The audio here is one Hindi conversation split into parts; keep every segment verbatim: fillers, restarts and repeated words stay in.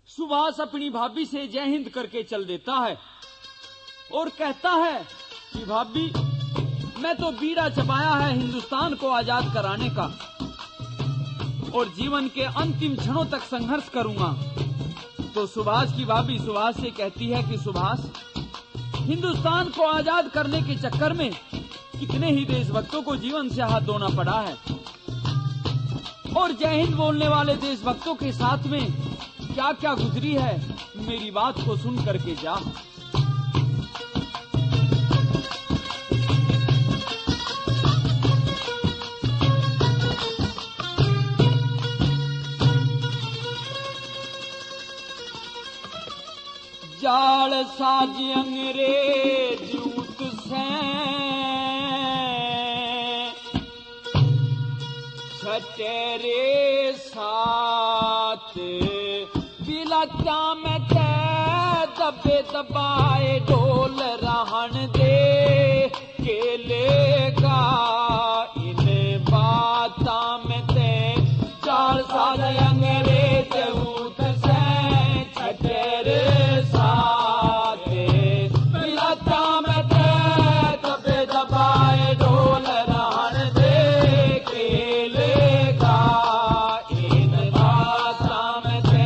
सुभाष अपनी भाभी से जय हिंद करके चल देता है और कहता है कि भाभी, मैं तो बीड़ा चबाया है हिंदुस्तान को आजाद कराने का और जीवन के अंतिम क्षणों तक संघर्ष करूंगा। तो सुभाष की भाभी सुभाष से कहती है कि सुभाष, हिंदुस्तान को आजाद करने के चक्कर में कितने ही देशभक्तों को जीवन से हाथ धोना पड़ा है और जय हिंद बोलने वाले देशभक्तों के साथ में क्या क्या गुजरी है, मेरी बात को सुन करके जा। जाल साज अंग्रेज उत से छटेरे साथ बिलचा में ते दबे दबाए ढोल रहन दे के लेगा इन बाता में ते चार साल अंग्रेज उत से छटेरे साथ बिलचा में ते दबे दबाए ढोल रहन दे के लेगा इन बाता में ते।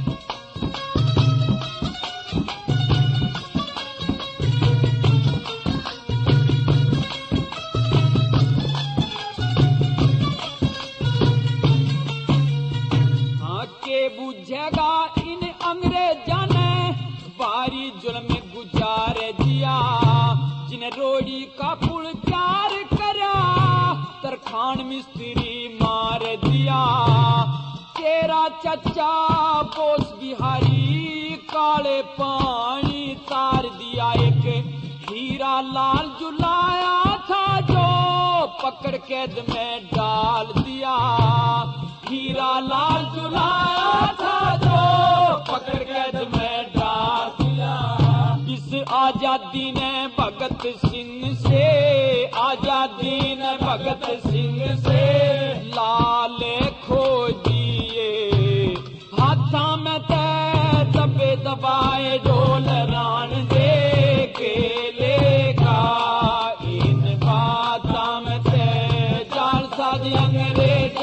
बुझेगा इन अंग्रेजा ने बारी जुल्म गुजार दिया, जिन्हें रोड़ी का पुल प्यार करा तरखान मिस्त्री मार दिया। तेरा चचा बोस बिहारी काले पानी तार दिया, एक हीरा लाल जुलाया था जो पकड़ कैद में डाल दिया। हीरा लाल जुलाया था जो पकड़ कैद में डाल दिया। इस आजादी ने भगत सिंह से आजादी ने भगत सिंह से लाल खोजिए, हाथा में ते दबे दबाए ढोल रान दे के लेगा इन बाता में ते जाल साज अंग्रेज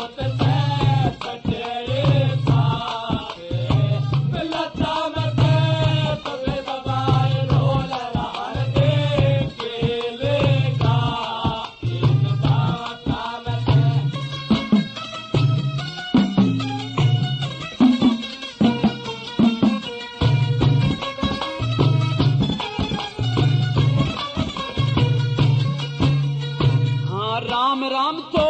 राम राम तो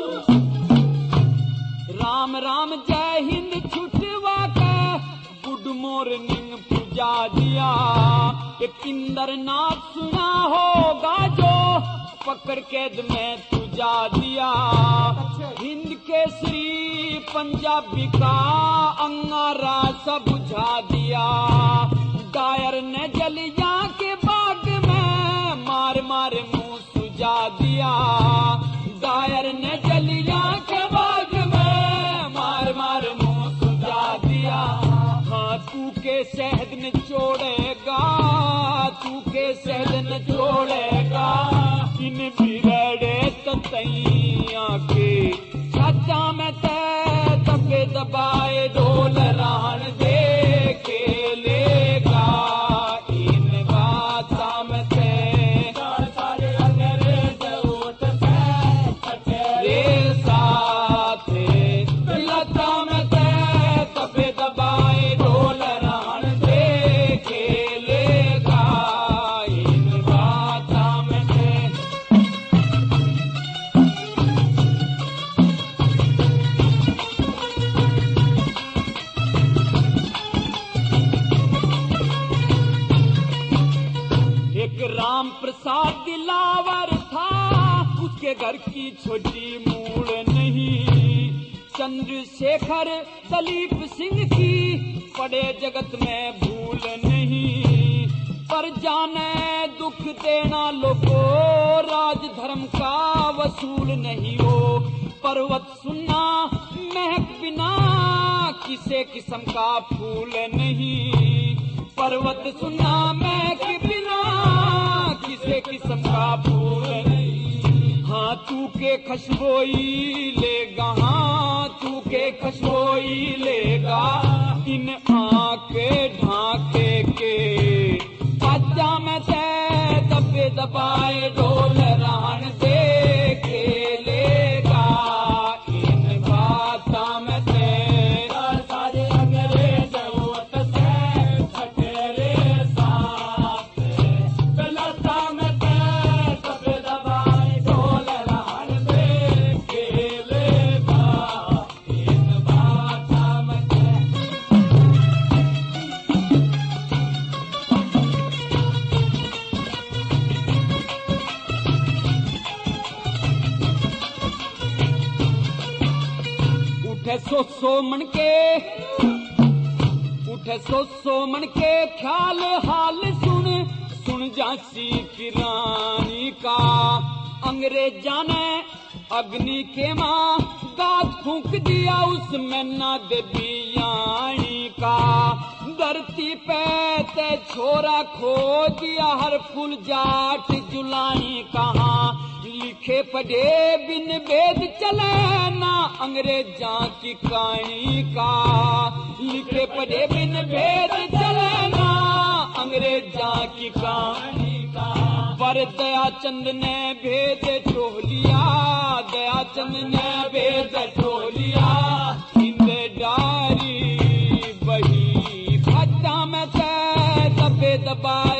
राम राम जय हिंद छुटवा के गुड मॉर्निंग पूजा दिया। एक इंद्रनाथ सुना होगा जो पकड़ कैद में तुझा दिया। हिंद केसरी पंजाबी का अंगारा सब बुझा दिया। डायर ने जलिया के बाग में मार मार मुंह सुझा दिया। डायर ने जलिया के बाग में मार मार मुंह सुझा दिया। हाँ तू के शहद न छोड़ेगा, तू के शहद न छोड़ेगा इन बिरड़े ततैया के छाचा में ते दबे दबाए ढोल रान दे के लेगा इन बाता में ते राम प्रसाद दिलावर था, उसके घर की छोटी मूड़ नहीं। चंद्रशेखर दलीप सिंह की पड़े जगत में भूल नहीं। पर जाने दुख देना लोगों राज धर्म का वसूल नहीं हो। पर्वत सुनना महक बिना किसे किस्म का फूल नहीं, पर्वत सुना महक बिना किसे किस्म का फूल नहीं। हाँ तू के खुशबोई लेगा, हाँ तू के खुशबोई लेगा, इन आंखे ढाके के बाजा में से दबे दबाए ढोल रहन दे के लेगा, इन बाजा में से सारे अंग्रेज वोट से खटेरे साथ गलता में से दबे दबाए ढोल रहन दे के लेगा, इन बाजा में से। उठे सो सो मन के उठे सो सो मन के ख्याल हाल सुन सुन झांसी की रानी का, अंग्रेजा ने अग्नि के माँ गात फूंक दिया उसमें ना देवियाणी का, धरती पे ते छोरा खो दिया हर फूल जाट जुलाई कहाँ, लिखे पढ़े बिन वेद चले ना अंग्रेजा की कहानी का, लिखे पढ़े बिन वेद चले ना अंग्रेजा की कहानी का। पर दयाचंद ने भेद टोलिया, दयाचंद ने भेद टोलिया, इंदे डारी बही भट्टा में से दबे दबा